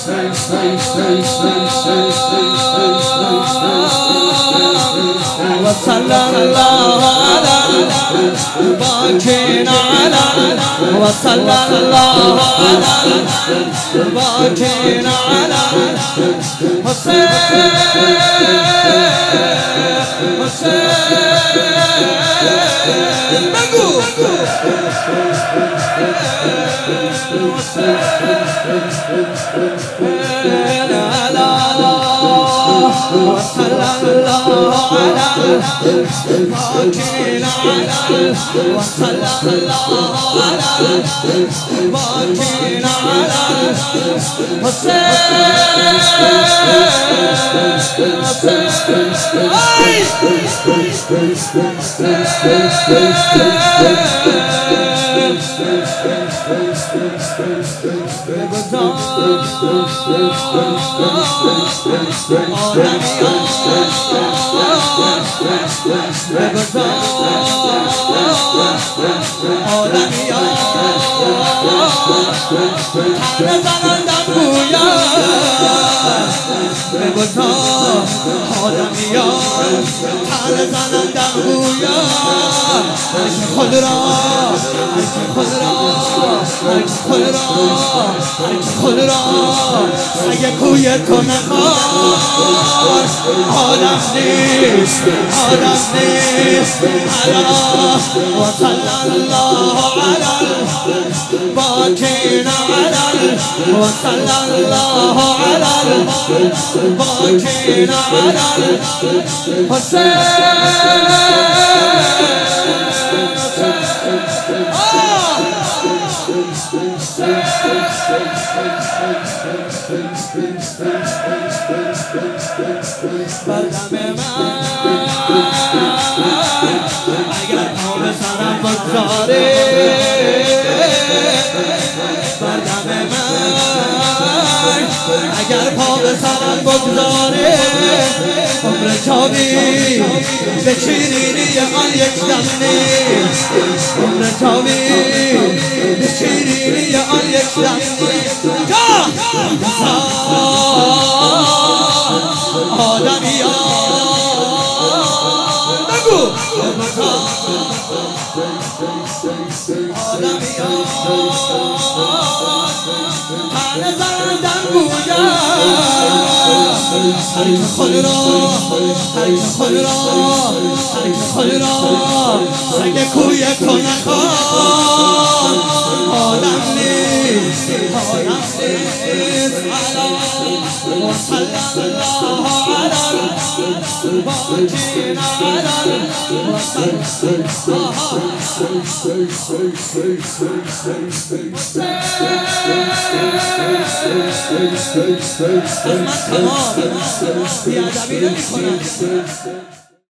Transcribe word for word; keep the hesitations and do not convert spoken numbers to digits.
وصلى الله على باكين على وصلى الله على باكين على حسين حسين بقو وصلى الله على باكين على وصلى الله على باكين على حسين خود را خود را خود را اگه کوی تو نخواد آدم نیست آدم نیست وصلى الله على باكين على وصلى الله على باكين على حسين بردم من اگر پا به سرم بگذاره بردم من اگر پا به سرم بگذاره عمر چاوی به شیرینی آن یک دم نیست عمر چاوی به شیرینی آن یک دم نیست آدمی ها بگو آدمی ها تن زندن گویا هرک خود را هرک خود را هرک خود را سگ کوی تو نخواد آدم نیست آدم نیست وصلى الله على باكين على وصلى